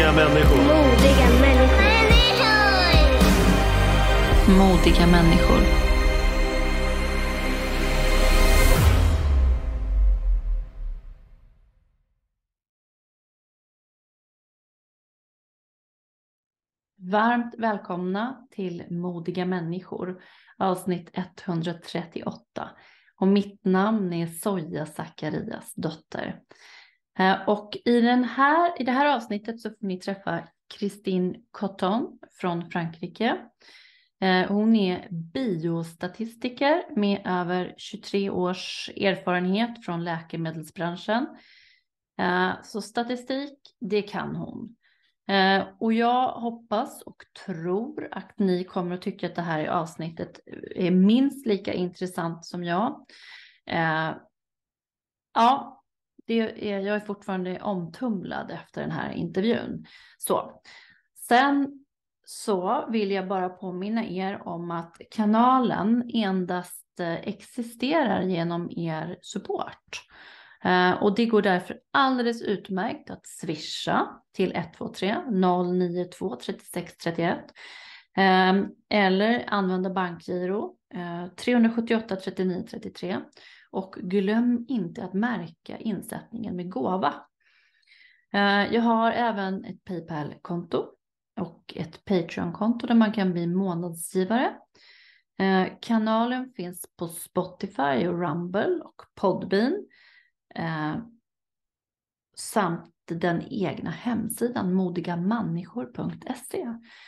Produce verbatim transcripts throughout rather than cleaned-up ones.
Modiga människor. Modiga människor. Modiga människor. Varmt välkomna till Modiga människor, avsnitt etthundratrettioåtta. Och mitt namn är Soja Zacharias dotter. Och i, den här, i det här avsnittet så får ni träffa Christine Cotton från Frankrike. Hon är biostatistiker med över tjugotre års erfarenhet från läkemedelsbranschen. Så statistik, det kan hon. Och jag hoppas och tror att ni kommer att tycka att det här avsnittet är minst lika intressant som jag. Ja, det är, jag är fortfarande omtumlad efter den här intervjun. Så, sen så vill jag bara påminna er om att kanalen endast existerar genom er support. Uh, och det går därför alldeles utmärkt att swisha till ett två tre noll nio två tre sex tre ett uh, eller använda bankgiro uh, tre sju åtta tre nio tre tre, och glöm inte att märka insättningen med gåva. Uh, jag har även ett PayPal-konto och ett Patreon-konto där man kan bli månadsgivare. Uh, kanalen finns på Spotify och Rumble och Podbean. Eh, samt den egna hemsidan modigamänniskor punkt se.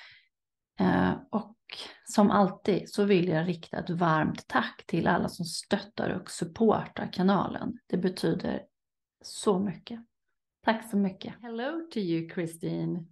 Eh, och som alltid så vill jag rikta ett varmt tack till alla som stöttar och supportar kanalen. Det betyder så mycket. Tack så mycket. Hello to you, Christine.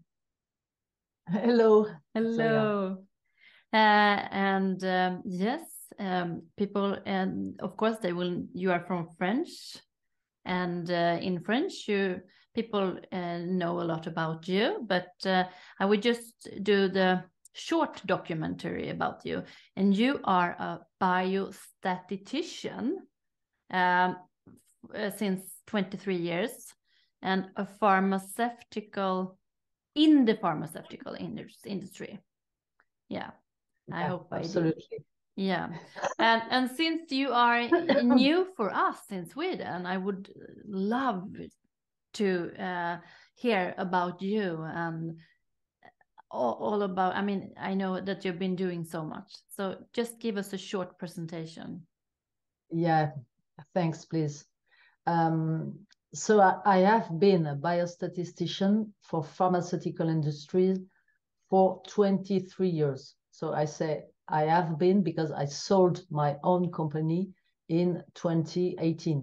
Hello. Hello. Uh, and um, yes, um, people, and of course they will, you are from French. And uh, in French, you people uh, know a lot about you, but uh, I would just do the short documentary about you. And you are a biostatistician um, uh, since twenty-three years, and a pharmaceutical in the pharmaceutical industry. Yeah, I yeah, hope absolutely. I did. Yeah, and and since you are new for us in Sweden, I would love to uh, hear about you and all, all about. I mean, I know that you've been doing so much, so just give us a short presentation. Yeah, thanks, please. Um, so I, I have been a biostatistician for pharmaceutical industries for twenty-three years. So I say I have been because I sold my own company in twenty eighteen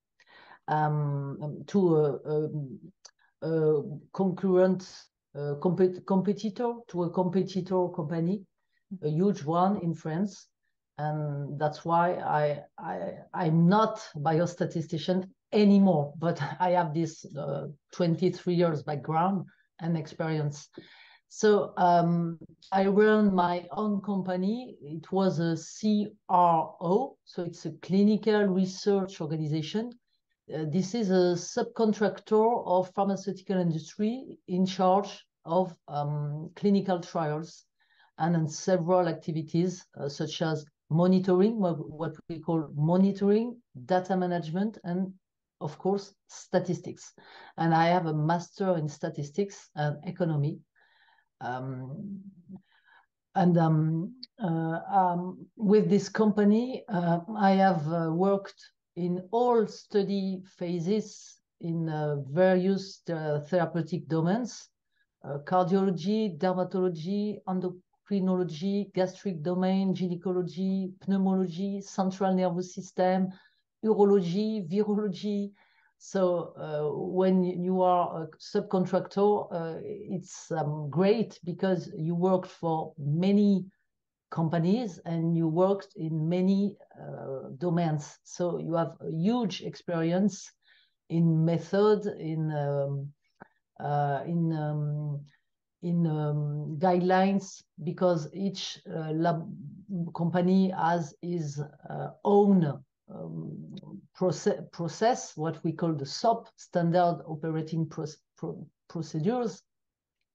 um, to a, a, a concurrent uh, compet competitor, to a competitor company, a huge one in France. And that's why I, I, I'm not a biostatistician anymore, but I have this uh, twenty-three years background and experience. So um, I ran my own company. It was a C R O, so it's a clinical research organization. Uh, this is a subcontractor of pharmaceutical industry in charge of um, clinical trials and in several activities uh, such as monitoring, what we call monitoring, data management, and of course, statistics. And I have a master in statistics and economy. Um, and um, uh, um, with this company, uh, I have uh, worked in all study phases in uh, various uh, therapeutic domains, uh, cardiology, dermatology, endocrinology, gastric domain, gynecology, pneumology, central nervous system, urology, virology. So uh, when you are a subcontractor, uh, it's um, great because you worked for many companies and you worked in many uh, domains. So you have a huge experience in method, in um, uh, in um, in um, guidelines, because each uh, lab company has its uh, own um, process, process, what we call the S O P, Standard Operating Pro Pro Procedures.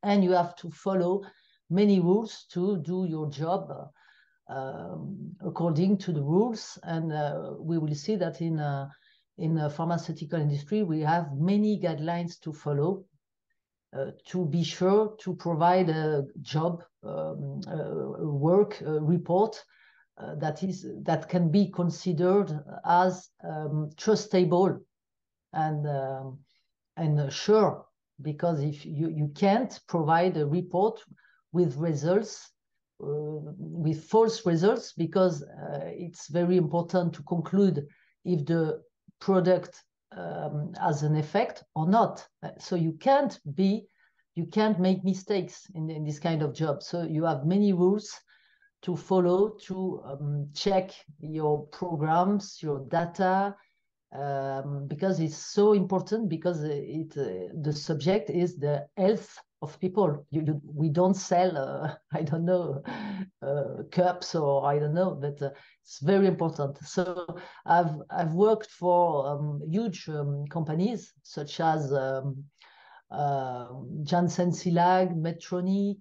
and you have to follow many rules to do your job uh, um, according to the rules. And uh, we will see that in uh, in the pharmaceutical industry, we have many guidelines to follow uh, to be sure to provide a job um, uh, work uh, report uh, that is that can be considered as um, trustable and um, and sure, because if you, you can't provide a report with results, uh, with false results, because uh, it's very important to conclude if the product um, has an effect or not. So you can't be, you can't make mistakes in, in this kind of job. So you have many rules to follow to um, check your programs, your data, um, because it's so important, because it uh, the subject is the health of people. You, you, we don't sell, uh, I don't know, uh, cups or I don't know, but uh, it's very important. So I've I've worked for um, huge um, companies such as um, uh, Janssen Cilag, Medtronic,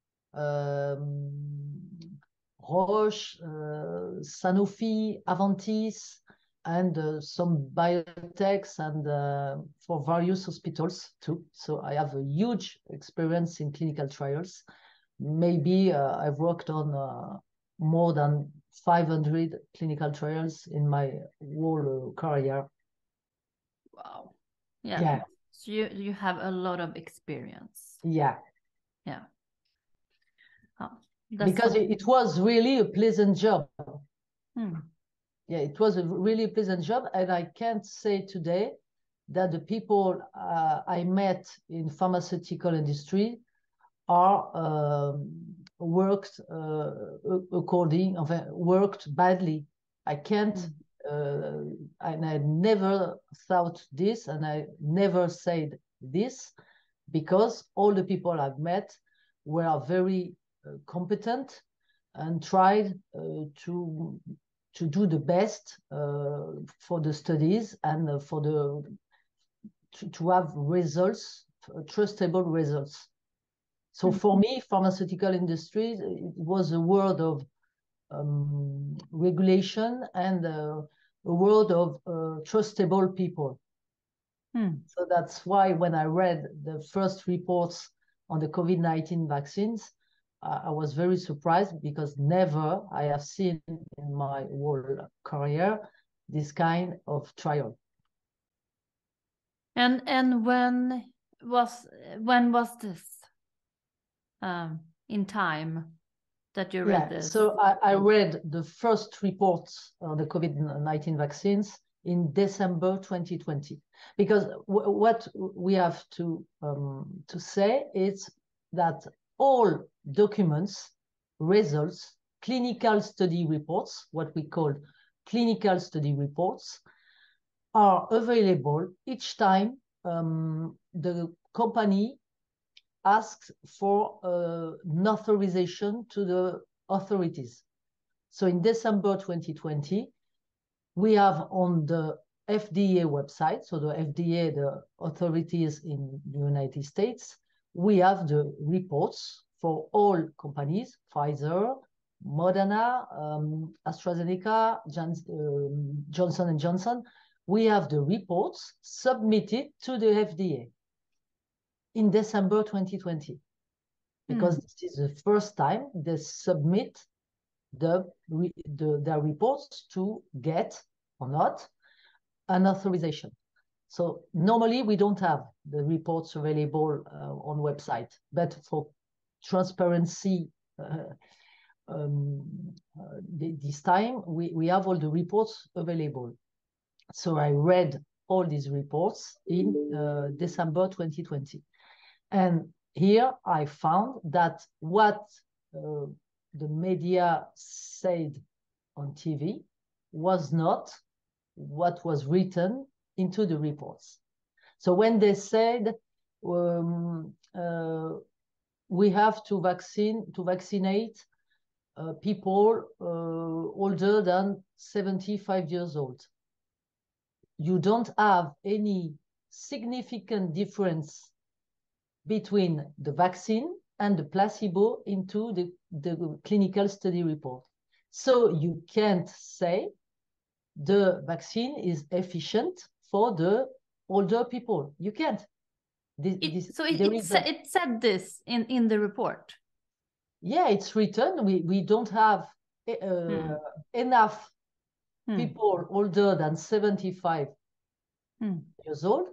um, Roche, uh, Sanofi, Aventis, and uh, some biotechs, and uh, for various hospitals too. So I have a huge experience in clinical trials. Maybe uh, I've worked on uh, more than five hundred clinical trials in my whole uh, career. Wow. Yeah. Yeah. So you, you have a lot of experience. Yeah. Yeah. Oh, because what... it, it was really a pleasant job. Hmm. Yeah, it was a really pleasant job. And I can't say today that the people uh, I met in pharmaceutical industry are um, worked uh, according, worked badly. I can't, mm. uh, and I never thought this, and I never said this, because all the people I've met were very uh, competent and tried uh, to to do the best uh, for the studies and uh, for the to, to have results, uh, trustable results. So mm-hmm. for me, pharmaceutical industry, it was a world of um, regulation and uh, a world of uh, trustable people. Mm. So that's why when I read the first reports on the COVID nineteen vaccines, uh, I was very surprised, because never I have seen in my whole career this kind of trial. And and when was when was this um, in time that you read yeah, this? So I, I read the first reports on the COVID nineteen vaccines in December twenty twenty, because w what we have to um, to say is that all documents, results, clinical study reports, what we call clinical study reports, are available each time um, the company asks for uh, an authorization to the authorities. So in December twenty twenty, we have on the F D A website, so the F D A, the authorities in the United States, we have the reports for all companies, Pfizer, Moderna, um, AstraZeneca, Jans um, Johnson and Johnson. We have the reports submitted to the F D A in December twenty twenty, because mm. this is the first time they submit the, the their reports to get or not an authorization. So normally we don't have the reports available uh, on website, but for transparency uh, um, uh, this time we, we have all the reports available. So I read all these reports in uh, December twenty twenty. And here I found that what uh, the media said on T V was not what was written into the reports. So when they said um, uh, we have to vaccine to vaccinate uh, people uh, older than seventy-five years old, you don't have any significant difference between the vaccine and the placebo into the, the clinical study report. So you can't say the vaccine is efficient for the older people. You can't. This, it, this, so it, it, sa it said this in, in the report? Yeah, it's written. We, we don't have uh, hmm. enough hmm. people older than seventy-five hmm. years old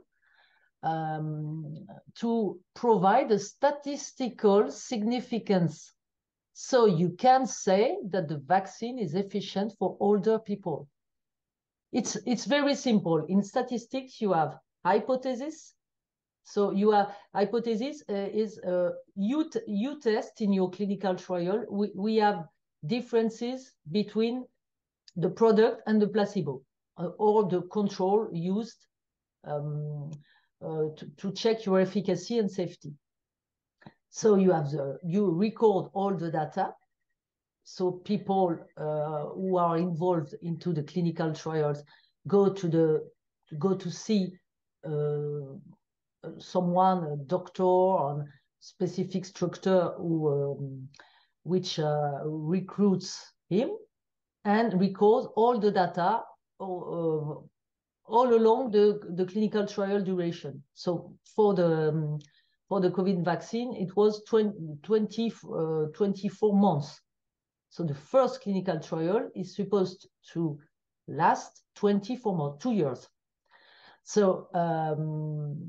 um, to provide a statistical significance. So you can say that the vaccine is efficient for older people. It's, it's very simple. In statistics, you have hypothesis. So you have hypothesis uh, is uh, you, you test in your clinical trial. We, we have differences between the product and the placebo uh, or the control used um, uh, to, to check your efficacy and safety. So you have the, you record all the data. So people uh, who are involved into the clinical trials go to the go to see uh, someone, a doctor on specific structure who um, which uh, recruits him and records all the data uh, all along the, the clinical trial duration. So for the um, for the COVID vaccine, it was twenty, twenty, uh, twenty-four months. So the first clinical trial is supposed to last twenty-four months, two years. So um,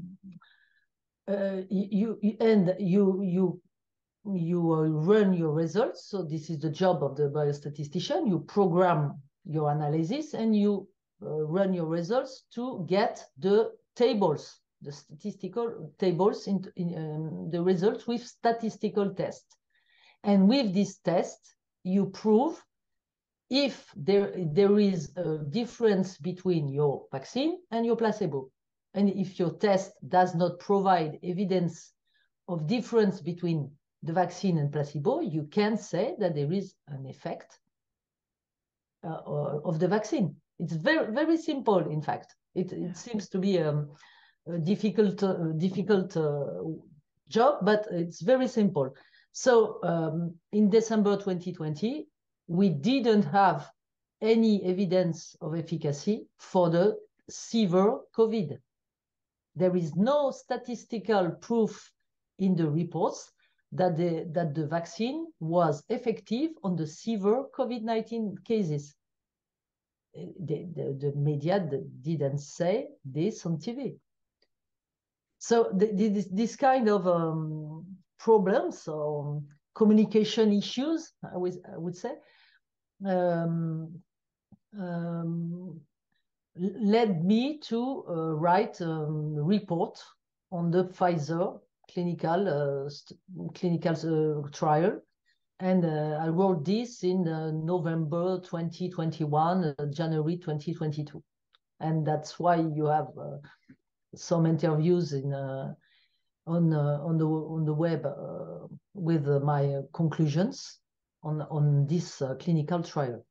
uh, you, you and you you you uh, run your results. So this is the job of the biostatistician. You program your analysis and you uh, run your results to get the tables, the statistical tables in, in um, the results with statistical tests. And with this test, you prove if there, there is a difference between your vaccine and your placebo. And if your test does not provide evidence of difference between the vaccine and placebo, you can say that there is an effect uh, of the vaccine. It's very, very simple, in fact. It, yeah. it seems to be um, a difficult, uh, difficult uh, job, but it's very simple. So um, in December twenty twenty, we didn't have any evidence of efficacy for the severe COVID. There is no statistical proof in the reports that the, that the vaccine was effective on the severe COVID nineteen cases. The, the, the media didn't say this on T V. So the, the, this kind of um, problems or communication issues, I would, I would say, um, um, led me to uh, write a report on the Pfizer clinical uh, clinical uh, trial, and uh, I wrote this in uh, November twenty twenty-one, uh, January twenty twenty-two, and that's why you have uh, some interviews in uh, on uh, on the on the web uh, with uh, my conclusions on on this uh, clinical trial.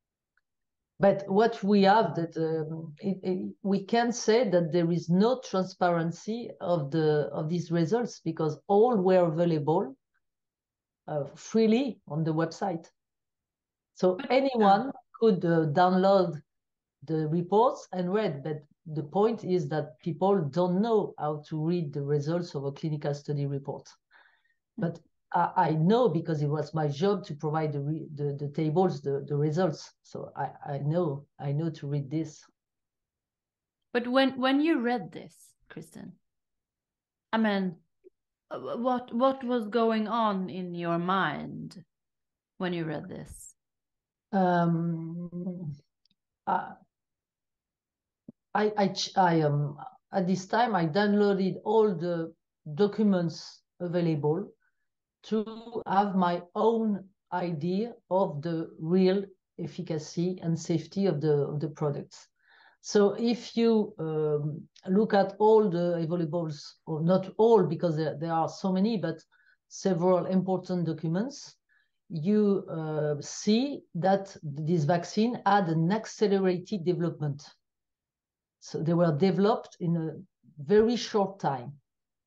But what we have that um, it, it, we can say that there is no transparency of the of these results because all were available uh, freely on the website. So anyone could uh, download the reports and read. But the point is that people don't know how to read the results of a clinical study report. But I, I know because it was my job to provide the, re, the, the tables, the, the results. So I, I know, I know to read this. But when, when you read this, Kristen, I mean, what, what was going on in your mind when you read this? Um, I, I, I, I um, at this time, I downloaded all the documents available to have my own idea of the real efficacy and safety of the, of the products. So if you um, look at all the availables, or not all because there, there are so many, but several important documents, you uh, see that this vaccine had an accelerated development. So they were developed in a very short time.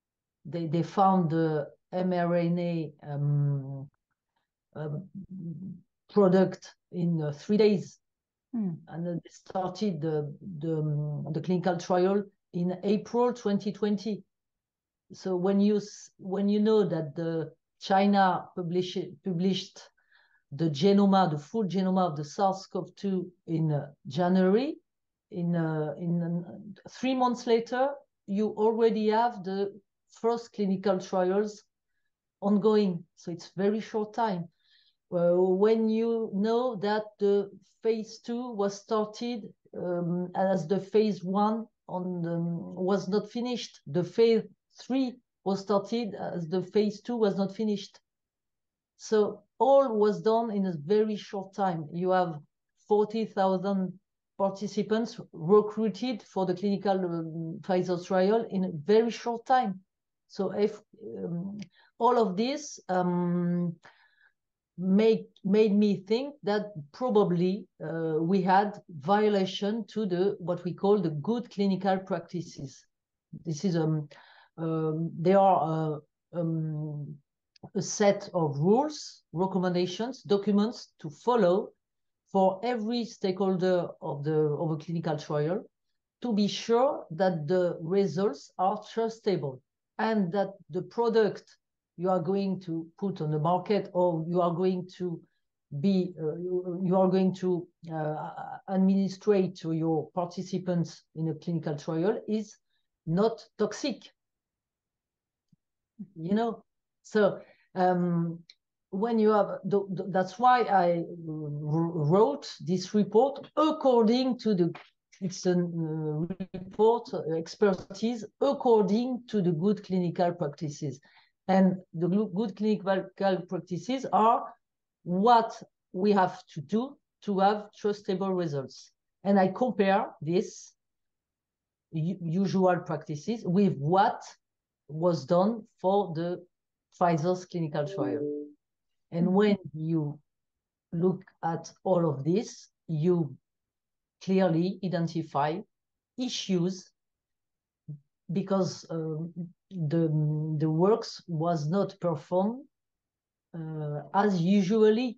they, they found the mRNA um, um, product in uh, three days. Mm. And then they started the, the, um, the clinical trial in April twenty twenty. So when you, when you know that the China publish, published the genome, the full genome of the SARS CoV two in uh, January, in, uh, in uh, three months later, you already have the first clinical trials ongoing. So it's very short time. Uh, when you know that the phase two was started um, as the phase one on the, was not finished, the phase three was started as the phase two was not finished. So all was done in a very short time. You have forty thousand participants recruited for the clinical um, Pfizer trial in a very short time. So if um, all of this um, make, made me think that probably uh, we had violation to the what we call the good clinical practices. This is um, um there are uh, um, a set of rules, recommendations, documents to follow for every stakeholder of the of a clinical trial to be sure that the results are trustable and that the product you are going to put on the market or you are going to be uh, you, you are going to uh, administrate to your participants in a clinical trial is not toxic, you know. So um, when you have the, the, that's why I wrote this report according to the it's a uh, report uh, expertise according to the good clinical practices. And the good clinical practices are what we have to do to have trustable results. And I compare this usual practices with what was done for the Pfizer's clinical trial. And when you look at all of this, you clearly identify issues because um, the, the works was not performed uh, as usually.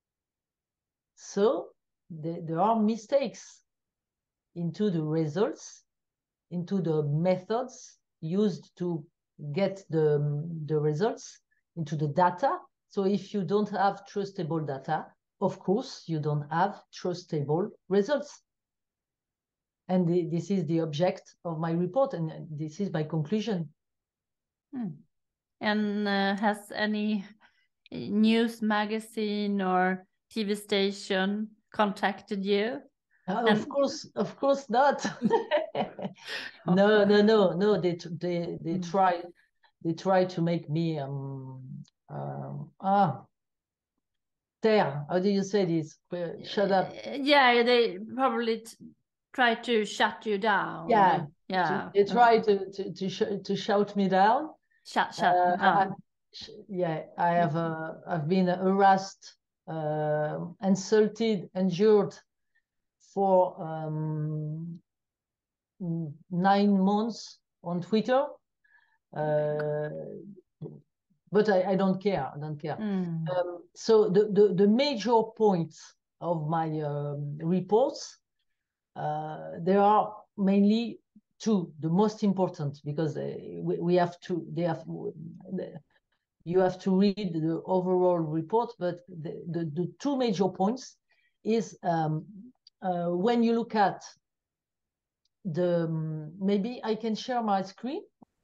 So the, there are mistakes into the results, into the methods used to get the, the results, into the data. So if you don't have trustable data, of course, you don't have trustable results. And the, this is the object of my report, and this is my conclusion. Hmm. And uh, has any news magazine or T V station contacted you? Uh, and... Of course, of course not. no, no, no, no. They they they mm. try they try to make me um um ah terre. How do you say this? Shut up. Yeah, they probably try to shut you down. Yeah, yeah. They try to to to, sh to shout me down. Shut, shut. Uh, oh. I, yeah, I have uh, I've been harassed, uh, insulted, injured for um, nine months on Twitter. Uh, but I, I don't care. I don't care. Mm. Um, so the, the the major points of my um, reports, uh, there are mainly two, the most important, because uh, we, we have to, they have, you have to read the overall report, but the, the, the two major points is um, uh, when you look at the, um, maybe I can share my screen.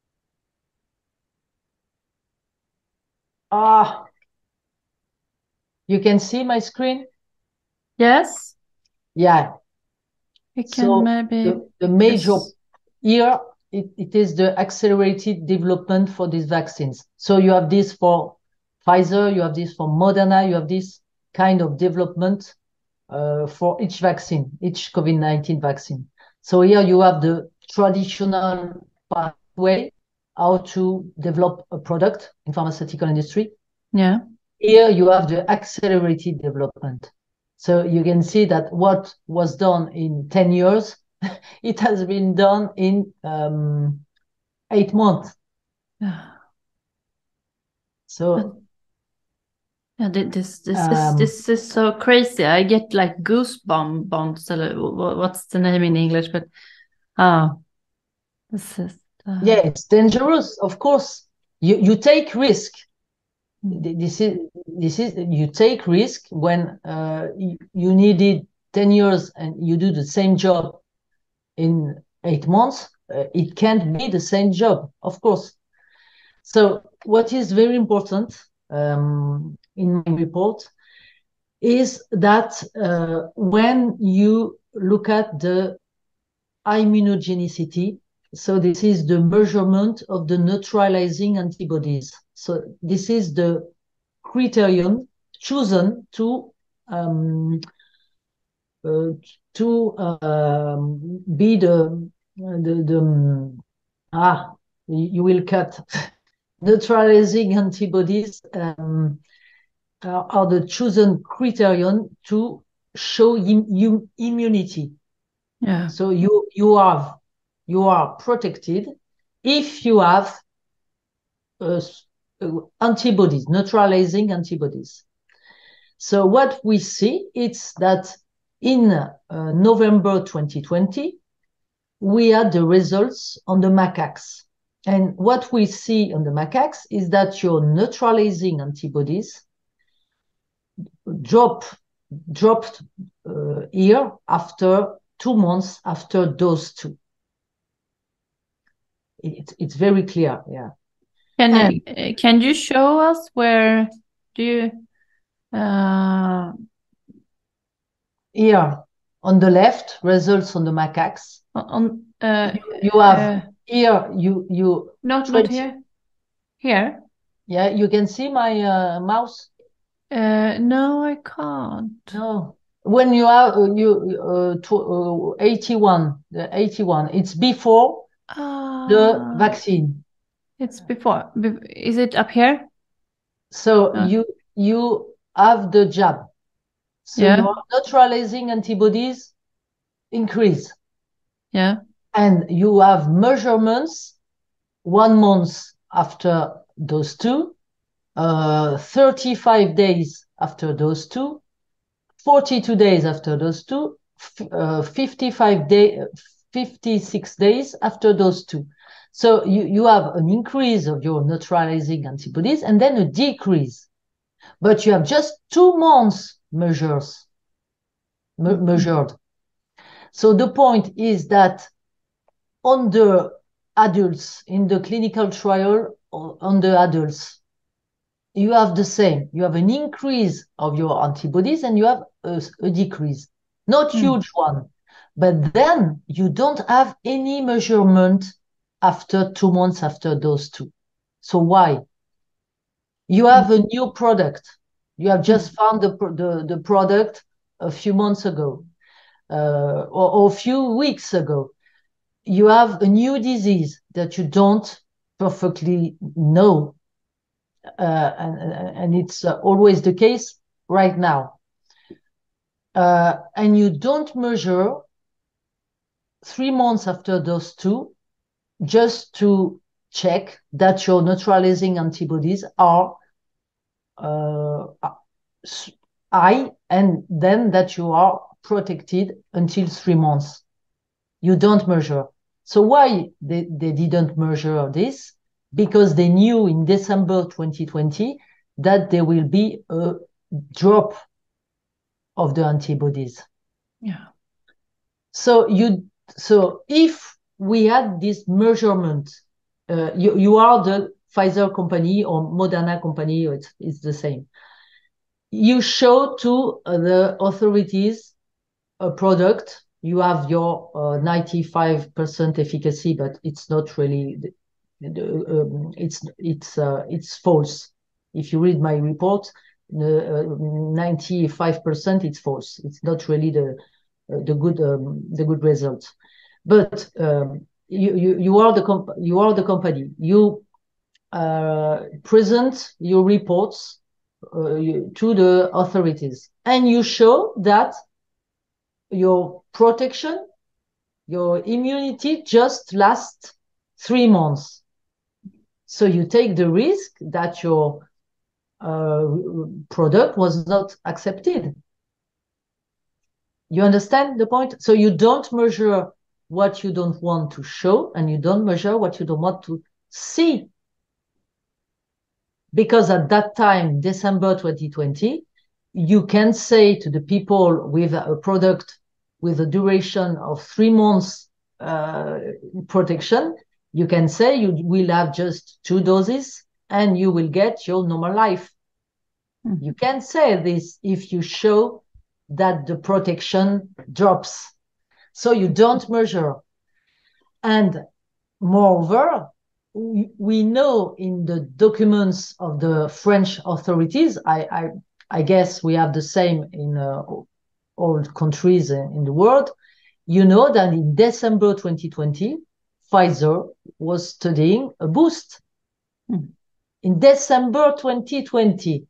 Ah, you can see my screen? Yes. Yeah. You can so maybe the, the major yes. here, it, it is the accelerated development for these vaccines. So you have this for Pfizer, you have this for Moderna, you have this kind of development uh, for each vaccine, each COVID nineteen vaccine. So here you have the traditional pathway, how to develop a product in pharmaceutical industry. Yeah. Here you have the accelerated development. So you can see that what was done in ten years, it has been done in um, eight months. So yeah, this this um, is this is so crazy. I get like goosebumps. Bumps, what's the name in English? But ah, oh, this is uh... yeah, it's dangerous. Of course, you you take risk. Mm. This is this is you take risk when uh, you, you needed ten years and you do the same job in eight months. Uh, it can't be the same job, of course. So what is very important um, in my report is that uh, when you look at the immunogenicity, so this is the measurement of the neutralizing antibodies. So this is the criterion chosen to um, uh, to um, be the the, the ah you will cut neutralizing antibodies um, are, are the chosen criterion to show im, im, immunity. Yeah. So you you have you are protected if you have uh, antibodies, neutralizing antibodies. So what we see is that in uh, November twenty twenty, we had the results on the macaques. And what we see on the macaques is that your neutralizing antibodies drop, dropped uh, here after two months after dose two. It, it's very clear, yeah. Can and, you, can you show us where do you... Uh... Here, on the left, results on the macaques. On uh, you, you have uh, here you you not not here. Here. Yeah, you can see my uh, mouse. Uh, no, I can't. No, when you are uh, you uh, to, uh, eighty-one, the eighty-one, it's before uh, the vaccine. It's before. Is it up here? So no. you you have the jab. So yeah. your neutralizing antibodies increase. Yeah. And you have measurements one month after those two, uh, thirty-five days after those two, forty-two days after those two, uh, fifty-five day, fifty-six days after those two. So you, you have an increase of your neutralizing antibodies and then a decrease. But you have just two months measures me mm-hmm. measured. So the point is that on the adults, in the clinical trial on the adults, you have the same. You have an increase of your antibodies and you have a, a decrease. Not mm. huge one. But then you don't have any measurement after two months after those two. So why? You have mm. a new product. You have just mm. found the, the, the product a few months ago uh, or, or a few weeks ago. You have a new disease that you don't perfectly know. Uh, and, and it's uh, always the case right now. Uh, and you don't measure three months after those two just to check that your neutralizing antibodies are uh, high and then that you are protected until three months. You don't measure. So why they, they didn't measure this? Because they knew in December twenty twenty that there will be a drop of the antibodies. Yeah. So you, so if we had this measurement, uh, you, you are the Pfizer company or Moderna company, or it's, it's the same. You show to uh, the authorities a product. You have your uh, ninety-five percent efficacy, but it's not really. The, Um, it's it's uh, it's false. If you read my report, ninety-five percent uh, it's false. It's not really the uh, the good um, the good result. But um, you, you you are the comp you are the company. You uh, present your reports uh, you, to the authorities, and you show that your protection, your immunity just lasts three months. So you take the risk that your uh, product was not accepted. You understand the point? So you don't measure what you don't want to show, and you don't measure what you don't want to see. Because at that time, December twenty twenty, you can say to the people with a product with a duration of three months uh, protection, you can say you will have just two doses and you will get your normal life. Mm-hmm. You can say this if you show that the protection drops. So you don't measure. And moreover, we, we know in the documents of the French authorities, I, I, I guess we have the same in uh, all countries in the world, you know that in December twenty twenty, Pfizer was studying a boost. Mm. In December twenty twenty.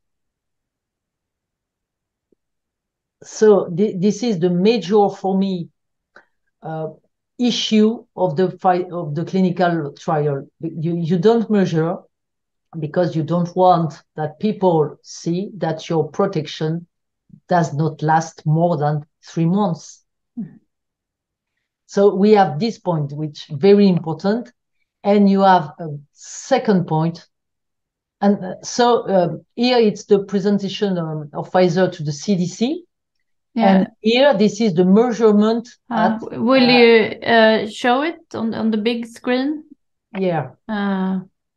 So th this is the major, for me, uh, issue of the of the clinical trial. You, you don't measure because you don't want that people see that your protection does not last more than three months. Mm-hmm. So we have this point, which is very important. And you have a second point. And uh, so uh, here it's the presentation um, of Pfizer to the C D C. Yeah. And here, this is the measurement. Uh, at, will uh, you uh, show it on, on the big screen? Yeah. Uh,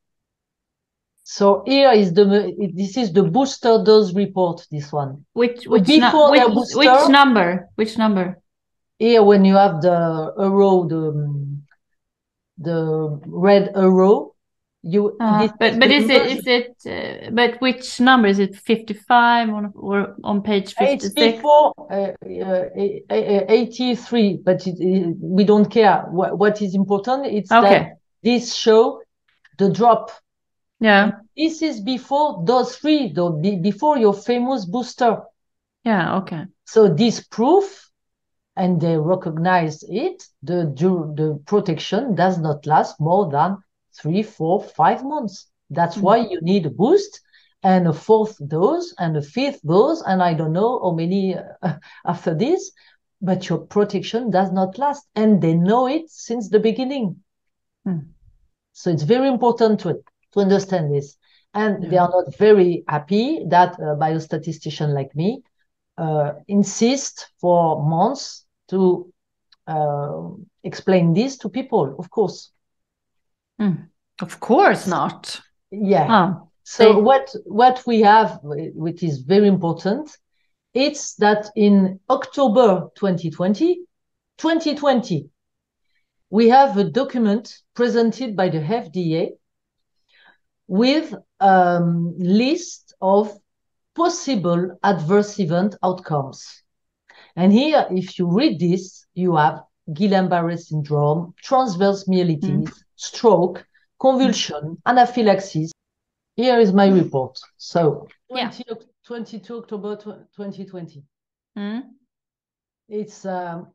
so here is the, this is the booster dose report, this one. Which, so which, before which, booster, which number? Which number? Here, when you have the arrow, the, the red arrow, you. Uh, but but is it is it? Uh, but which number is it? fifty-five on or on page fifty-six? It's before uh, uh, eighty-three, but it, it, we don't care. What, what is important? It's okay. That this show the drop. Yeah. And this is before dose three, though, be, before your famous booster. Yeah. Okay. So this proof, and they recognize it. The the protection does not last more than three, four, five months. That's mm-hmm. why you need a boost and a fourth dose and a fifth dose, and I don't know how many uh, after this, but your protection does not last, and they know it since the beginning. Mm. So it's very important to, to understand this. And yeah. They are not very happy that a biostatistician like me uh, insist for months to uh, explain this to people, of course. Mm. Of course not. Yeah. Oh. So they... what what we have, which is very important, it's that in October twenty twenty, twenty twenty, we have a document presented by the F D A with a um, list of possible adverse event outcomes. And here, if you read this, you have Guillain-Barré syndrome, transverse myelitis, mm. stroke, convulsion, mm. anaphylaxis. Here is my report. So, yeah. twenty-two October twenty twenty. Mm. It's um,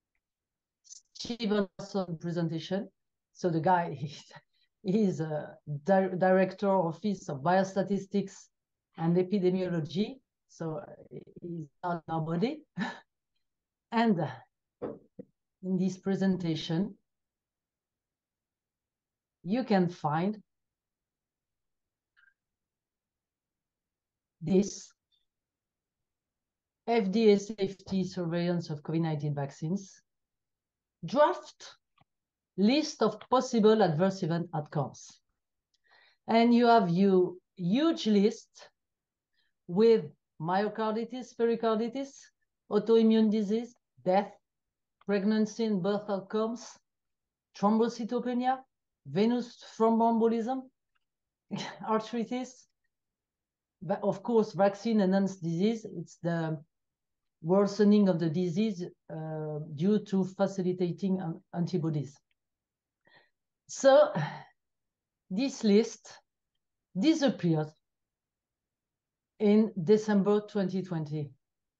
Stevenson presentation. So the guy, he's, he's a di director office of biostatistics and epidemiology. So he's not nobody. And in this presentation, you can find this F D A safety surveillance of COVID nineteen vaccines draft list of possible adverse event outcomes. And you have your huge list with myocarditis, pericarditis, autoimmune disease, death, pregnancy and birth outcomes, thrombocytopenia, venous thromboembolism, arthritis, but of course, vaccine-enhanced disease. It's the worsening of the disease uh, due to facilitating antibodies. So this list disappeared in December twenty twenty.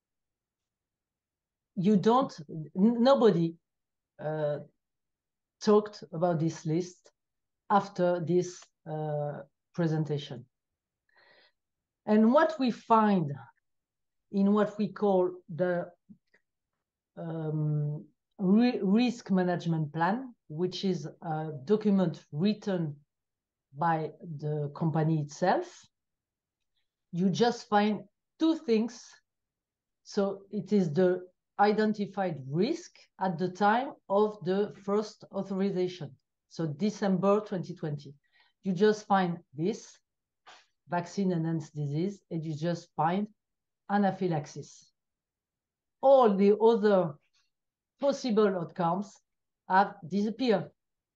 You don't, nobody uh, talked about this list after this uh, presentation. And what we find in what we call the um, re risk management plan, which is a document written by the company itself, you just find two things. So it is the identified risk at the time of the first authorization. So December twenty twenty. You just find this, vaccine-enhanced disease, and you just find anaphylaxis. All the other possible outcomes have disappeared.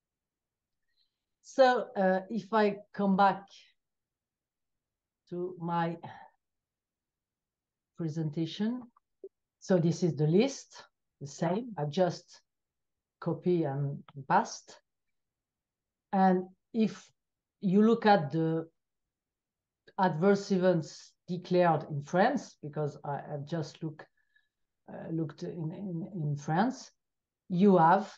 So uh, if I come back to my presentation, so this is the list, the same. I just copy and paste. And if you look at the adverse events declared in France, because I have just look, uh, looked in, in, in France, you have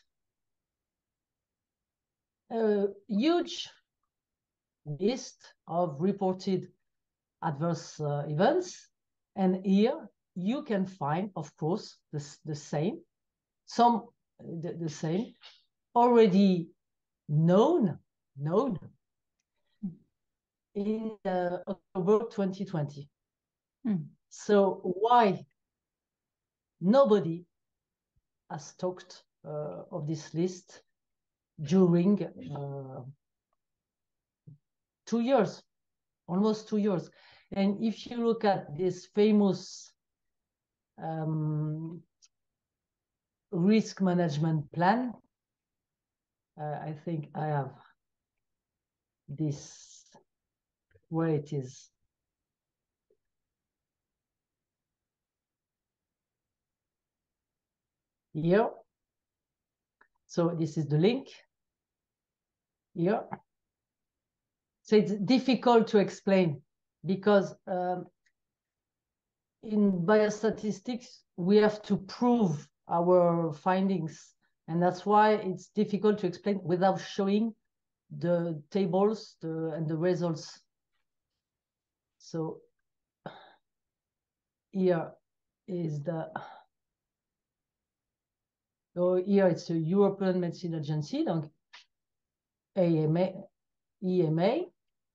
a huge list of reported adverse uh, events. And here you can find, of course, the, the same, some the, the same already known, known in uh, October twenty twenty. Mm. So why nobody has talked uh, of this list during uh, two years, almost two years. And if you look at this famous um, risk management plan, uh, I think I have this where it is. Here. So this is the link here. So it's difficult to explain because um, in biostatistics, we have to prove our findings. And that's why it's difficult to explain without showing the tables the, and the results. So here is the, so here it's the European Medicine Agency, donc A M A, E M A.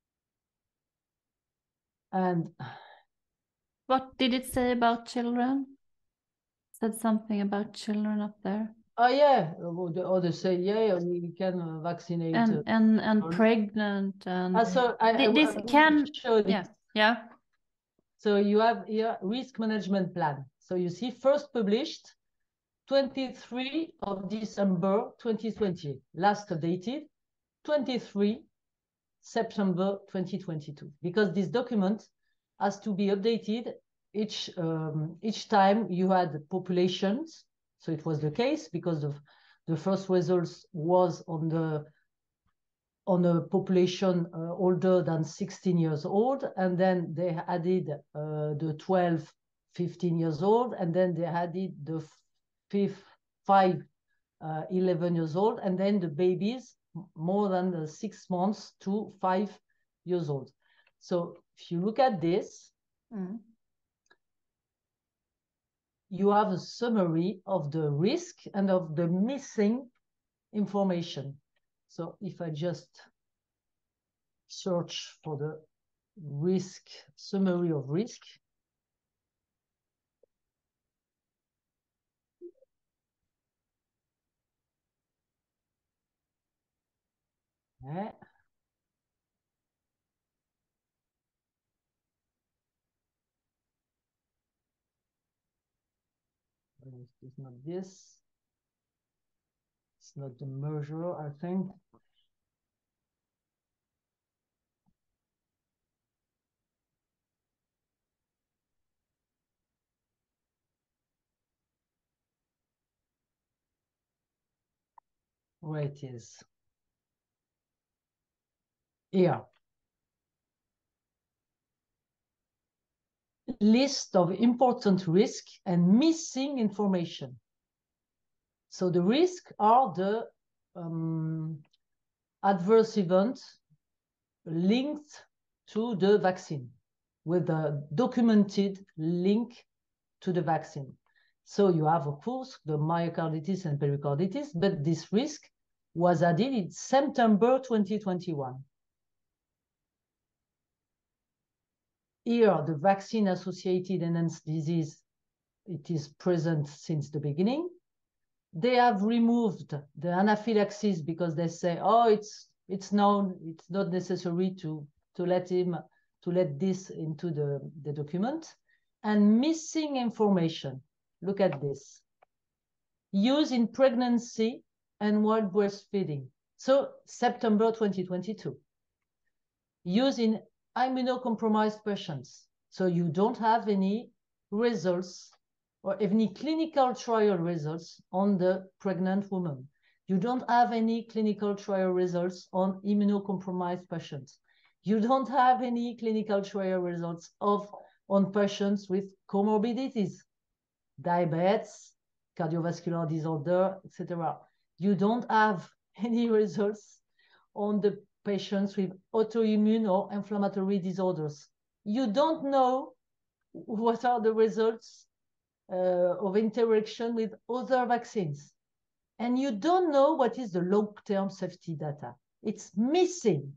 And what did it say about children? Said something about children up there. Oh yeah, or the others say yeah, we can uh, vaccinate and uh, and and pregnant and uh, so I, I, this I can show this. yeah yeah. So you have here risk management plan. So you see first published twenty-third of December twenty twenty, last updated twenty-third September twenty twenty-two, because this document has to be updated each um, each time you had populations. So it was the case because of the first results was on the on a population uh, older than sixteen years old, and then they added uh, the twelve, fifteen years old, and then they added the fifth, five, uh, eleven years old, and then the babies more than the six months to five years old. So if you look at this, mm. you have a summary of the risk and of the missing information. So if I just search for the risk, summary of risk, yeah. It's not this. It's not the measure, I think. Where it is. Here. List of important risk and missing information. So the risk are the um, adverse events linked to the vaccine. with a documented link to the vaccine. So you have, of course, the myocarditis and pericarditis, but this risk was added in September twenty twenty-one. Here, the vaccine-associated enhanced disease, it is present since the beginning. They have removed the anaphylaxis because they say, oh, it's it's known, it's not necessary to, to let him, to let this into the, the document. And missing information. Look at this. Use in pregnancy and while breastfeeding. So September twenty twenty-two. Use in immunocompromised patients. So you don't have any results or any clinical trial results on the pregnant woman. You don't have any clinical trial results on immunocompromised patients. You don't have any clinical trial results of on patients with comorbidities, diabetes, cardiovascular disorder, et cetera. You don't have any results on the patients with autoimmune or inflammatory disorders. You don't know what are the results uh, of interaction with other vaccines. And you don't know what is the long-term safety data. It's missing.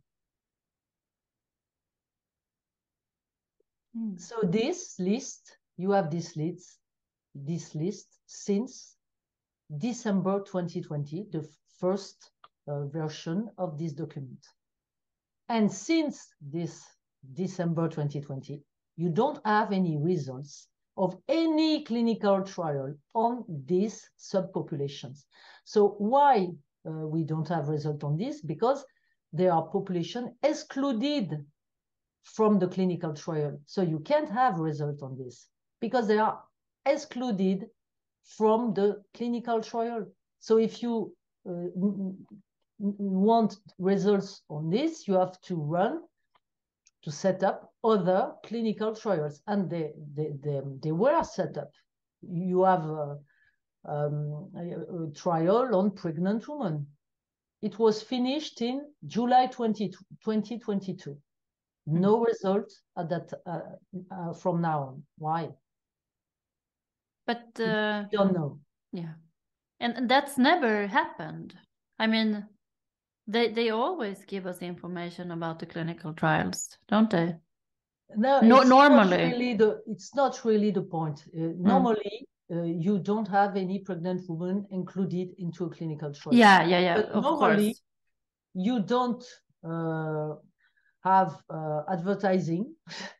Mm. So this list, you have this list, this list since December twenty twenty, the first uh, version of this document. And since this December twenty twenty, you don't have any results of any clinical trial on these subpopulations. So why uh, we don't have result on this? Because there are population excluded from the clinical trial. So you can't have result on this because they are excluded from the clinical trial. So if you uh, want results on this, you have to run to set up other clinical trials, and they they they, they were set up. You have a, um, a, a trial on pregnant women. It was finished in July twenty twenty-two. No mm-hmm. result at that uh, uh, from now on. Why? But uh, don't know. Yeah, and that's never happened. I mean, they they always give us information about the clinical trials, don't they? No, no it's normally not really the it's not really the point. Uh, normally, mm. uh, you don't have any pregnant woman included into a clinical trial. Yeah, yeah, yeah. But of normally, course, you don't uh, have uh, advertising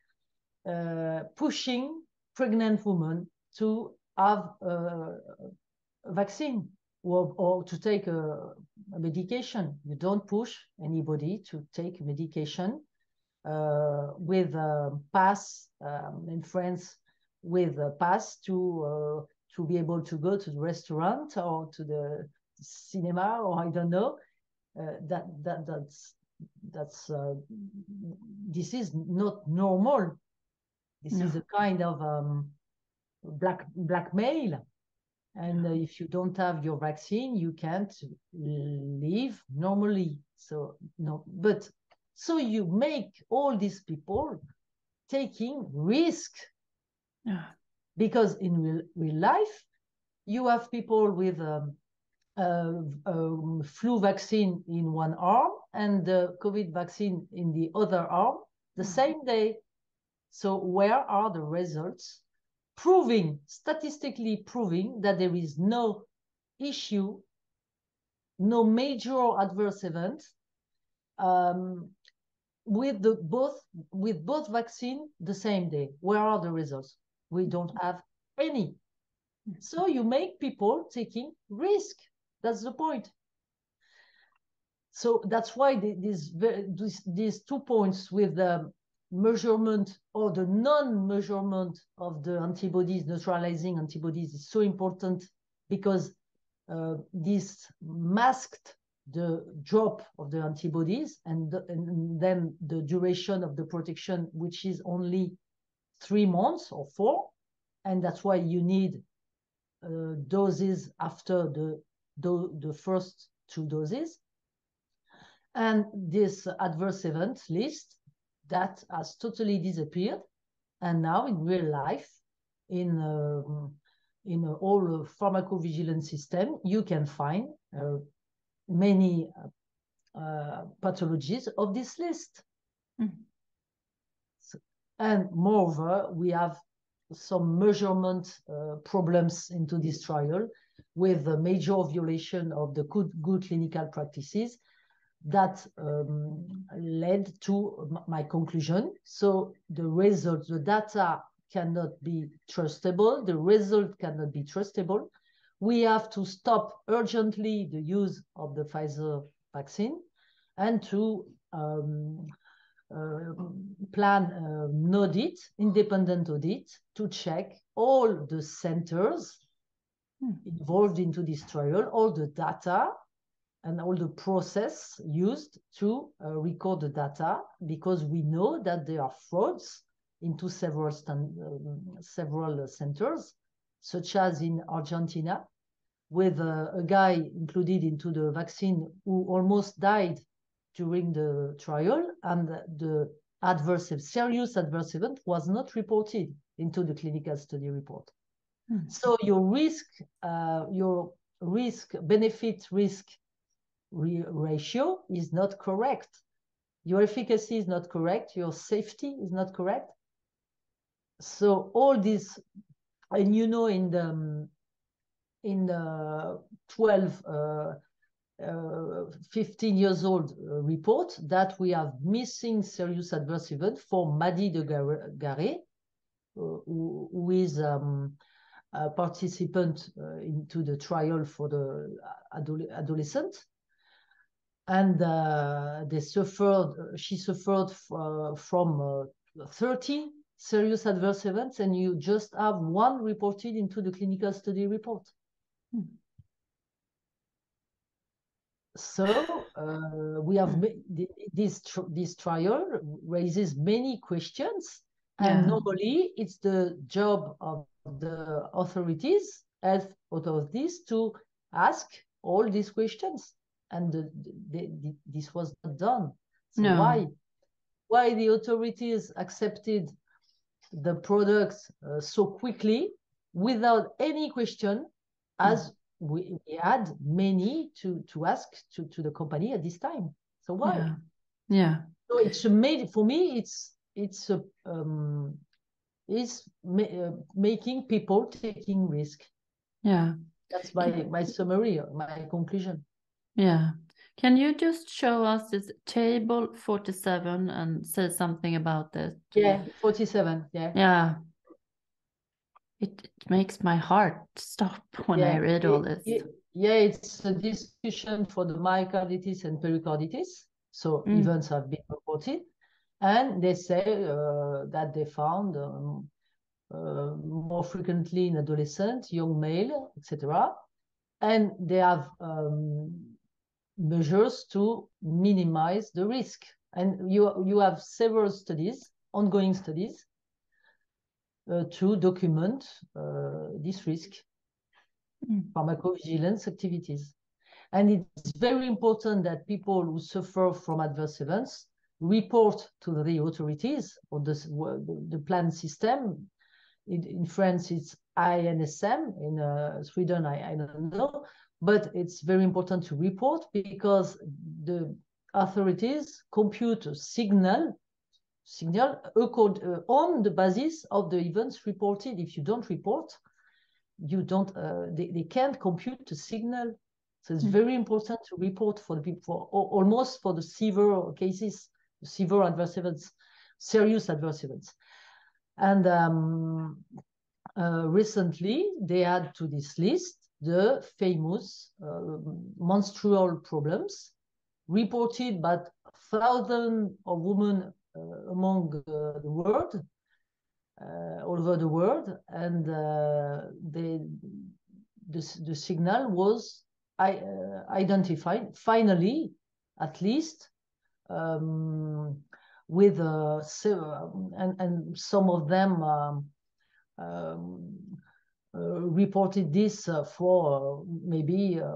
uh, pushing pregnant women to have uh, a vaccine or, or to take a, a medication. You don't push anybody to take medication uh, with a pass um, in France, with a pass to uh, to be able to go to the restaurant or to the cinema, or I don't know. Uh, that that that's that's uh, this is not normal. This no. is a kind of um, black blackmail. And uh, if you don't have your vaccine, you can't live normally. So no, but so you make all these people taking risk. Yeah. Because in real, real life, you have people with um, uh, um, flu vaccine in one arm and the COVID vaccine in the other arm the mm-hmm. same day. So where are the results proving, statistically proving that there is no issue, no major adverse event um, with the both with both vaccine the same day? Where are the results? We don't have any. So you make people taking risk. That's the point. So that's why the, these, these these two points with the measurement or the non-measurement of the antibodies, neutralizing antibodies, is so important, because uh, this masked the drop of the antibodies and, the, and then the duration of the protection, which is only three months or four. And that's why you need uh, doses after the, the, the first two doses. And this adverse event list that has totally disappeared And now in real life, in um, in a whole pharmacovigilance system, you can find uh, many uh, pathologies of this list. Mm. So, and moreover, we have some measurement uh, problems into this trial with a major violation of the good, good clinical practices that um, led to my conclusion. So the results, the data cannot be trustable, the result cannot be trustable. We have to stop urgently the use of the Pfizer vaccine and to um, uh, plan an audit, independent audit, to check all the centers hmm. involved into this trial, all the data, and all the process used to uh, record the data, because we know that there are frauds into several um, several centers, such as in Argentina, with uh, a guy included into the vaccine who almost died during the trial, and the adverse, serious adverse event was not reported into the clinical study report. Mm-hmm. So your risk, uh, your risk, benefit risk ratio is not correct. Your efficacy is not correct. Your safety is not correct. So all this, and you know, in the in the twelve, uh, uh, fifteen years old uh, report, that we have missing serious adverse event for Madi de Garay, uh, who, who is um, a participant uh, into the trial for the adole adolescent. And uh, they suffered, she suffered uh, from uh, thirty serious adverse events, and you just have one reported into the clinical study report. Hmm. So uh, we have hmm. this tr this trial raises many questions, and yeah. normally it's the job of the authorities, health authorities, to ask all these questions. And the, the, the, this was not done. So no. why, why the authorities accepted the products uh, so quickly without any question, as mm. we, we had many to, to ask to, to the company at this time? So why? Yeah. yeah. So it's made, for me, it's it's a, um, it's ma uh, making people taking risk. Yeah. That's my my summary, my conclusion. Yeah. Can you just show us this table forty-seven and say something about it? Yeah, forty-seven. Yeah. Yeah. It, it makes my heart stop when yeah. I read all this. It, it, yeah, it's a discussion for the myocarditis and pericarditis. So mm. events have been reported. And they say uh, that they found um, uh, more frequently in adolescents, young male, et cetera. And they have um, measures to minimize the risk. And you, you have several studies, ongoing studies, uh, to document uh, this risk, mm. pharmacovigilance activities. And it's very important that people who suffer from adverse events report to the authorities or the, the plan system. In, in France, it's I N S M. In uh, Sweden, I, I don't know. But it's very important to report, because the authorities compute a signal, signal uh, on the basis of the events reported. If you don't report, you don't, uh, they, they can't compute the signal. So it's mm. very important to report for the people, for, almost for the severe cases, severe adverse events, serious adverse events. And um, uh, recently, they add to this list the famous uh, menstrual problems reported by thousands of women uh, among uh, the world, uh, all over the world, and uh, they, the, the signal was I, uh, identified, finally, at least, um, with uh, and, and some of them um, um, uh, reported this uh, for uh, maybe uh,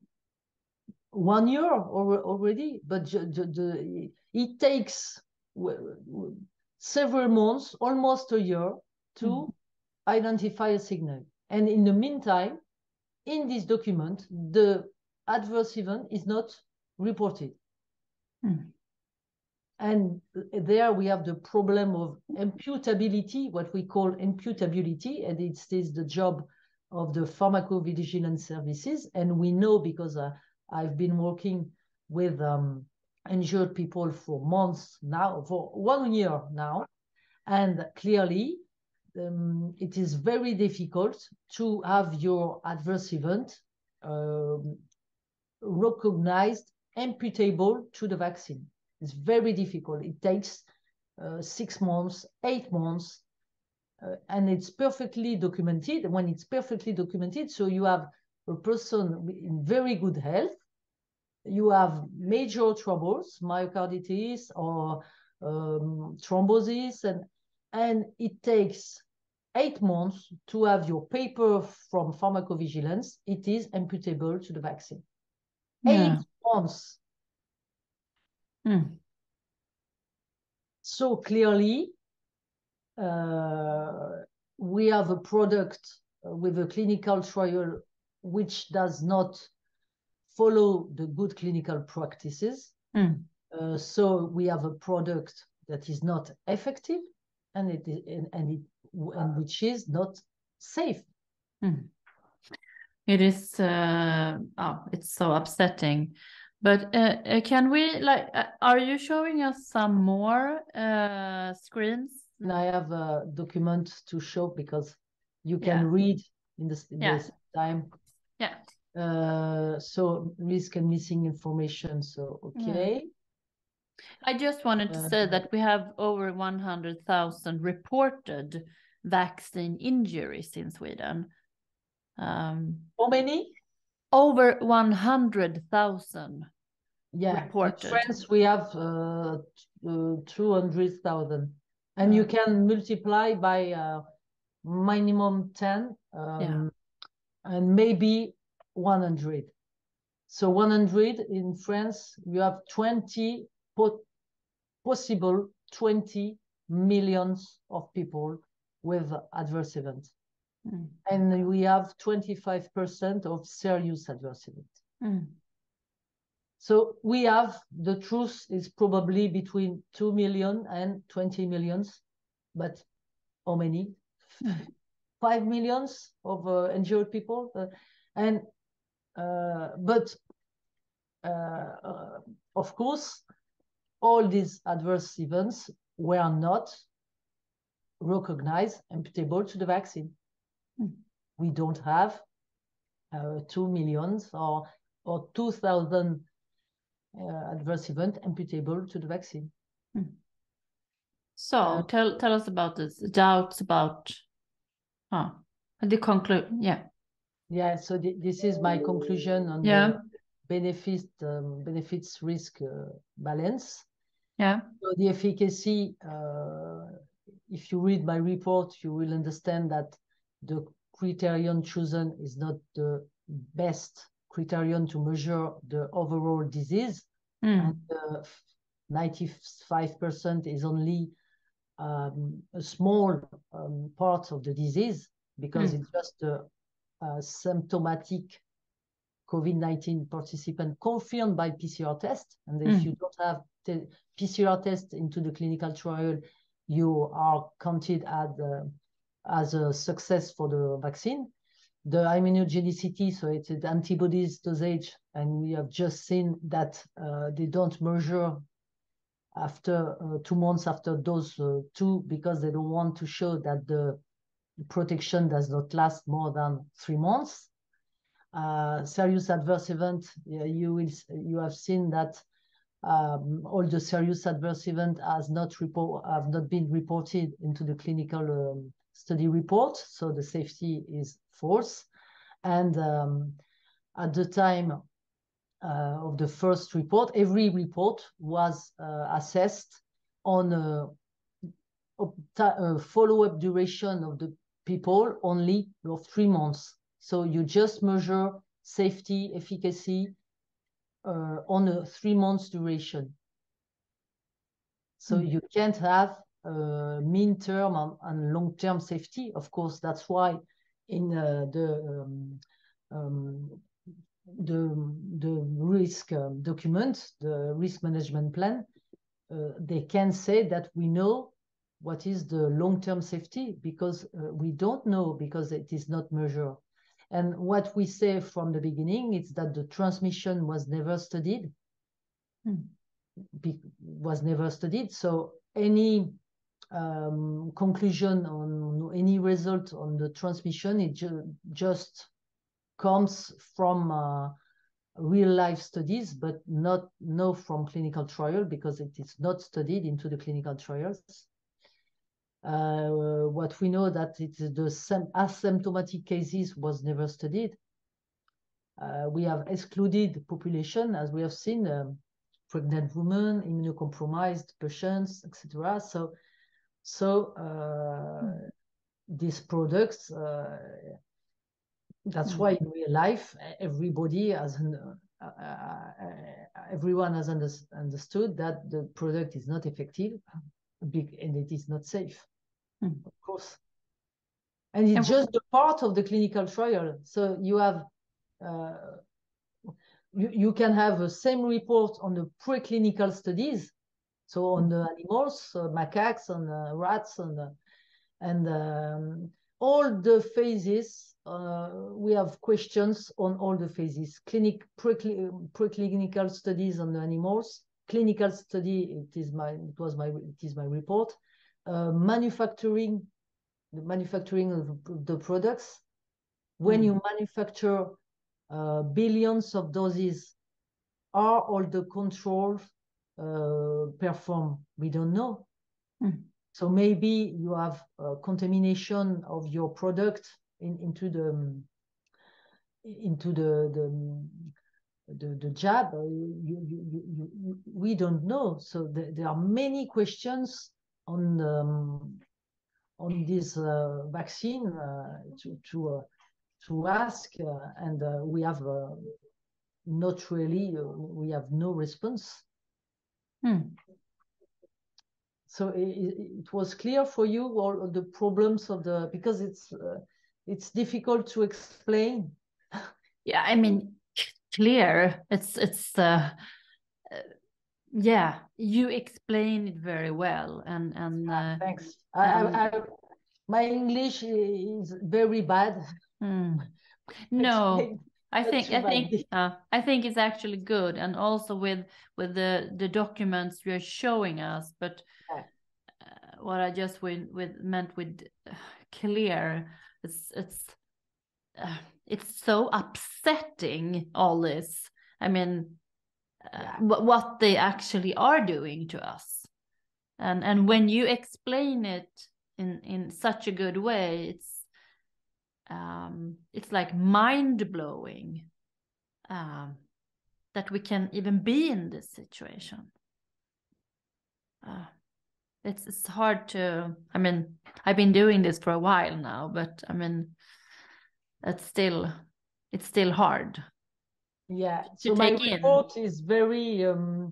one year or, already, but the, the, it takes several months, almost a year, to mm. identify a signal. And in the meantime, in this document, the adverse event is not reported. Mm. And there we have the problem of imputability, what we call imputability, and it is the job of the pharmacovigilance services. And we know, because uh, I've been working with um, injured people for months now, for one year now, and clearly um, it is very difficult to have your adverse event um, recognized, imputable to the vaccine. It's very difficult. It takes uh, six months, eight months, uh, and it's perfectly documented. When it's perfectly documented, so you have a person in very good health, you have major troubles, myocarditis or um, thrombosis, and, and it takes eight months to have your paper from pharmacovigilance. It is imputable to the vaccine. Yeah. Eight months. Mm. So clearly, uh, we have a product with a clinical trial which does not follow the good clinical practices. Mm. Uh, so we have a product that is not effective, and it is, and, and it and which is not safe. Mm. It is. Uh, oh, it's so upsetting. But uh, can we, like, uh, are you showing us some more uh, screens? And I have a document to show, because you can yeah. read in this, in yeah. this time. Yeah. Uh, so risk and missing information. So, okay. Yeah. I just wanted to uh, say that we have over one hundred thousand reported vaccine injuries in Sweden. Um, How many? Over one hundred thousand. Yeah, reported. In France, we have uh, uh, two hundred thousand. And uh, you can multiply by uh, minimum ten um, yeah. and maybe one hundred. So one hundred in France, you have twenty, po possible twenty millions of people with adverse events. Mm. And we have twenty-five percent of serious adverse events. Mm. So we have, the truth is probably between two million and twenty millions, but how many? Mm. Five millions of uh, injured people. Uh, and, uh, but uh, uh, of course, all these adverse events were not recognized and imputable to the vaccine. Mm. We don't have uh, two millions or, or two thousand Uh, adverse event imputable to the vaccine. Hmm. So uh, tell tell us about this doubts about huh the conclude yeah yeah so th this is my conclusion on yeah. the benefit um, benefits risk uh, balance. Yeah. So the efficacy, uh, if you read my report, you will understand that the criterion chosen is not the best criterion to measure the overall disease. Mm. And uh, ninety-five percent is only um, a small um, part of the disease, because mm. it's just a, a symptomatic COVID nineteen participant confirmed by P C R test. And if mm. you don't have the P C R test into the clinical trial, you are counted as a, as a success for the vaccine. The immunogenicity, so it's the antibodies dosage, and we have just seen that uh, they don't measure after uh, two months after dose uh, two, because they don't want to show that the protection does not last more than three months. Uh, serious adverse event, uh, you will you have seen that um, all the serious adverse event has not report have not been reported into the clinical um, study report, so the safety is false. And um, at the time uh, of the first report, every report was uh, assessed on a, a follow-up duration of the people only of three months. So you just measure safety, efficacy uh, on a three months duration. So mm. you can't have uh, mean-term and, and long-term safety. Of course, that's why in uh, the um, um, the the risk um, document, the risk management plan, uh, they can say that we know what is the long-term safety, because uh, we don't know, because it is not measured. And what we say from the beginning is that the transmission was never studied, mm. be, was never studied. So any um, conclusion on any result on the transmission, it ju just comes from uh, real life studies, but not no from clinical trial, because it is not studied into the clinical trials. Uh, what we know that it's the same asymptomatic cases was never studied. Uh, we have excluded population, as we have seen, um, pregnant women, immunocompromised patients, et cetera. So, so uh, mm. these products, uh, that's mm. why in real life, everybody has an, uh, uh, everyone has under understood that the product is not effective, big, and it is not safe. Mm. Of course. And it's just a part of the clinical trial. So you have, uh, you, you can have the same report on the preclinical studies. So on the animals, uh, macaques, on uh, rats, and, uh, and um, all the phases, uh, we have questions on all the phases. Clinic, precl preclinical studies on the animals, clinical study, it is my, it was my, it is my report. Uh, manufacturing, the manufacturing of the products. When mm. you manufacture uh, billions of doses, are all the controls uh, performed? We don't know. Mm. So maybe you have uh, contamination of your product in, into the into the the the, the jab. You, you, you, you, we don't know. So the, there are many questions on um, on this uh, vaccine uh, to to uh, to ask, uh, and uh, we have uh, not really uh, we have no response. Hmm. So it, it was clear for you all the problems of the, because it's uh, it's difficult to explain. Yeah, I mean, clear. It's it's uh, uh, yeah. You explain it very well, and and ah, uh, thanks. Um, I, I, my English is very bad. Hmm. No. I think I think uh, I think it's actually good, and also with with the the documents you're showing us. But uh, what I just with with meant with uh, clear, it's it's uh, it's so upsetting, all this. I mean, uh, yeah. what they actually are doing to us, and and when you explain it in in such a good way, it's. Um, it's like mind-blowing um, that we can even be in this situation. Uh, it's, it's hard to, I mean, I've been doing this for a while now, but I mean, it's still, it's still hard. Yeah, to so take my in. report is very um,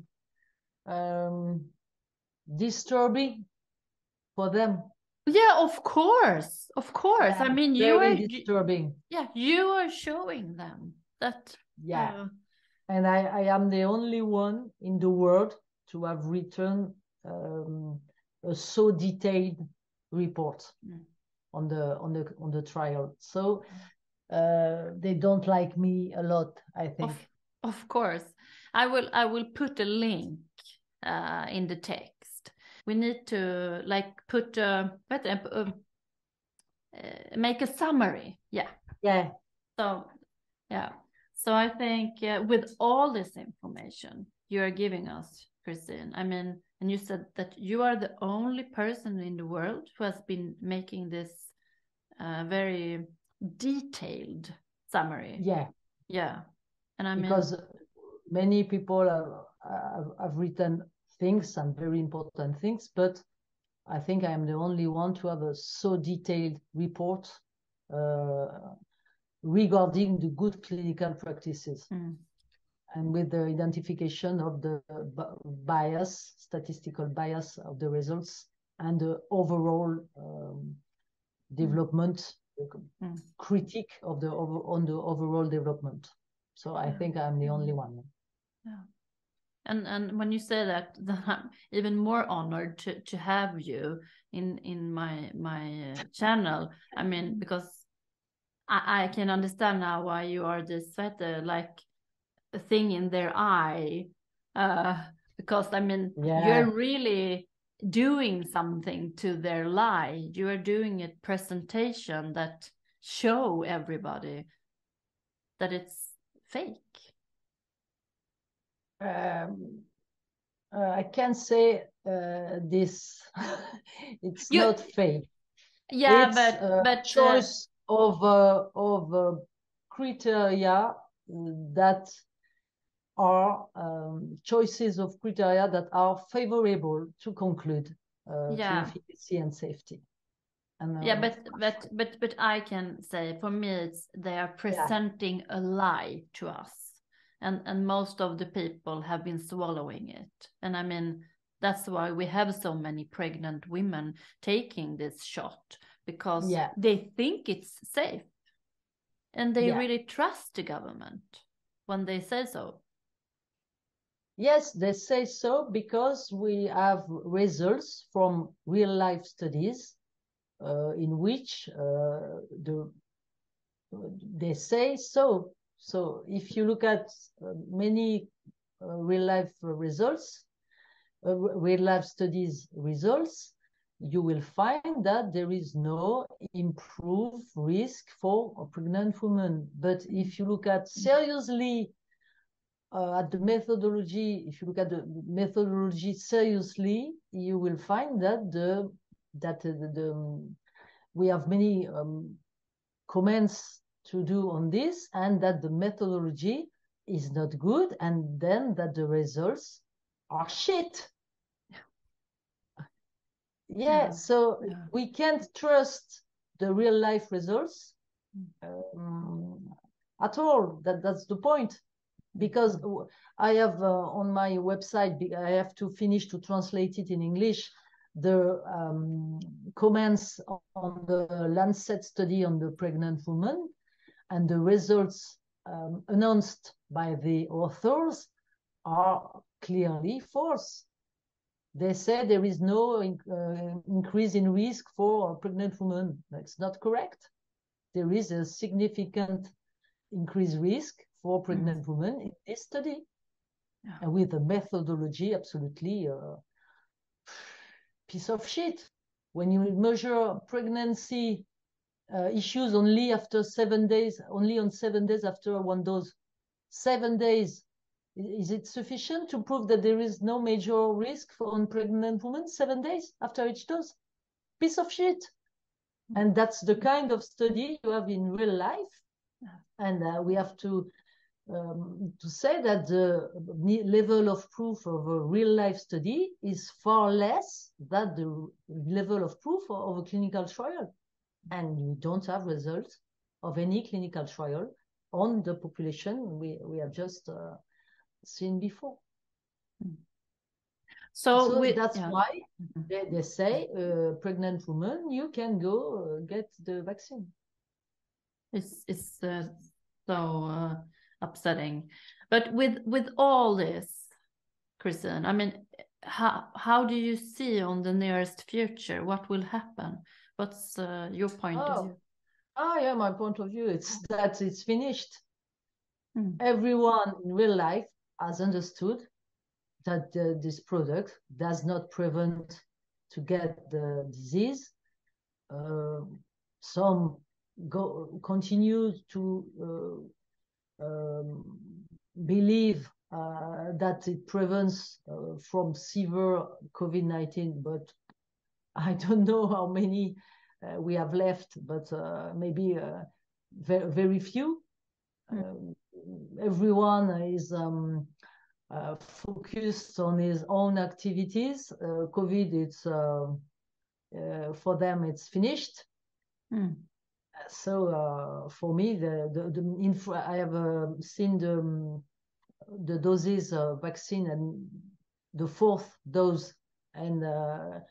um, disturbing for them. Yeah, of course, of course. Yeah, I mean, you are disturbing. Yeah, you are showing them that. Yeah, uh, and I, I am the only one in the world to have written um, a so detailed report mm. on the on the on the trial. So uh, they don't like me a lot, I think. Of, of course, I will. I will put a link uh, in the text. We need to like put uh, uh, uh, make a summary. Yeah. Yeah. So yeah. So I think uh, with all this information you are giving us, Christine, I mean, and you said that you are the only person in the world who has been making this uh, very detailed summary. Yeah. Yeah. And I because mean, many people have, have, have written things and very important things, but I think I am the only one to have a so detailed report uh, regarding the good clinical practices. Mm. And with the identification of the bias, statistical bias of the results, and the overall um, development mm. critique of the over, on the overall development. So I yeah. think I'm the only one. Yeah. And and when you say that, then I'm even more honored to to have you in in my my uh, channel. I mean, because I, I can understand now why you are this uh, like a thing in their eye, uh, because I mean yeah. you're really doing something to their lie. You are doing a presentation that show everybody that it's fake. Um, uh, I can't say uh, this. It's you, not fake. Yeah, it's but a but choice uh, of uh, of uh, criteria that are um, choices of criteria that are favorable to conclude uh, yeah. to efficacy and safety. And, uh, yeah, but but but but I can say for me, it's they are presenting yeah. a lie to us. And, and most of the people have been swallowing it. And I mean, that's why we have so many pregnant women taking this shot, because yeah. they think it's safe. And they yeah. really trust the government when they say so. Yes, they say so because we have results from real life studies uh, in which uh, the, they say so. So if you look at uh, many uh, real-life results, uh, real-life studies results, you will find that there is no improved risk for a pregnant woman. But if you look at seriously uh, at the methodology, if you look at the methodology seriously, you will find that the that the, the we have many um, comments to do on this, and that the methodology is not good, and then that the results are shit. Yeah, yeah. so yeah. we can't trust the real life results um, at all. That that's the point, because I have uh, on my website, I have to finish to translate it in English, the um, comments on the Lancet study on the pregnant woman, and the results um, announced by the authors are clearly false. They say there is no in, uh, increase in risk for a pregnant woman. That's not correct. There is a significant increased risk for pregnant mm. women in this study, yeah. and with a methodology absolutely uh, piece of shit. When you measure pregnancy uh, issues only after seven days, only on seven days after one dose, seven days, is it sufficient to prove that there is no major risk for on pregnant women? Seven days after each dose, piece of shit. And that's the kind of study you have in real life. And uh, we have to um, to say that the level of proof of a real life study is far less than the level of proof of a clinical trial. And we don't have results of any clinical trial on the population we, we have just uh, seen before. So, so with, that's yeah. why they, they say, uh, pregnant woman, you can go uh, get the vaccine. It's, it's uh, so uh, upsetting. But with, with all this, Christine, I mean, how, how do you see on the nearest future? What will happen? What's uh, your point oh. of view? Oh, yeah, my point of view, it's that it's finished. Mm. Everyone in real life has understood that uh, this product does not prevent to get the disease. Uh, some go continue to uh, um, believe uh, that it prevents uh, from severe COVID nineteen, but I don't know how many uh, we have left, but uh, maybe uh, very, very few. Mm. Um, everyone is um, uh, focused on his own activities. Uh, COVID, it's uh, uh, for them, it's finished. Mm. So uh, for me, the the, the info, I have uh, seen the um, the doses of vaccine and the fourth dose, and uh,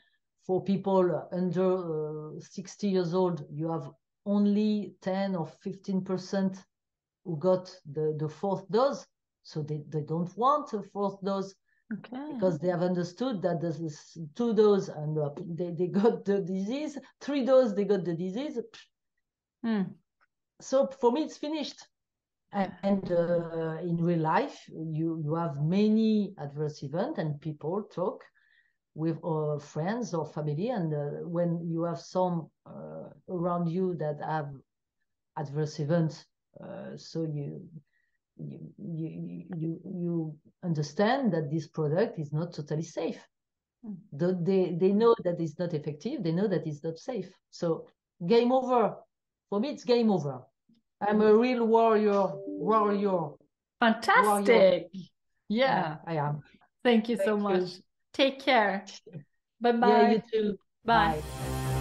for people under uh, sixty years old, you have only ten or fifteen percent who got the, the fourth dose. So they, they don't want a fourth dose. Okay. Because they have understood that this is two doses and uh, they, they got the disease, three doses, they got the disease. Mm. So for me, it's finished. And, and uh, in real life, you, you have many adverse events and people talk with uh, friends or family. And uh, when you have some uh, around you that have adverse events, uh, so you, you, you, you, you understand that this product is not totally safe. Mm. The, they, they know that it's not effective. They know that it's not safe. So game over. For me, it's game over. I'm a real warrior, warrior. Fantastic. Warrior. Yeah. yeah, I am. Thank you Thank so much. You. Take care. Bye-bye. Yeah, you too. Bye. Bye.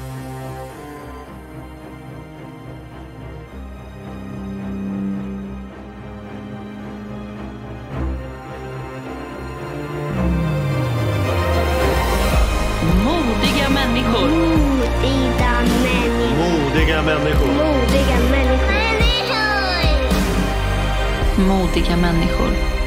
Modiga människor. Modiga människor. Modiga människor. Modiga människor. Modiga människor.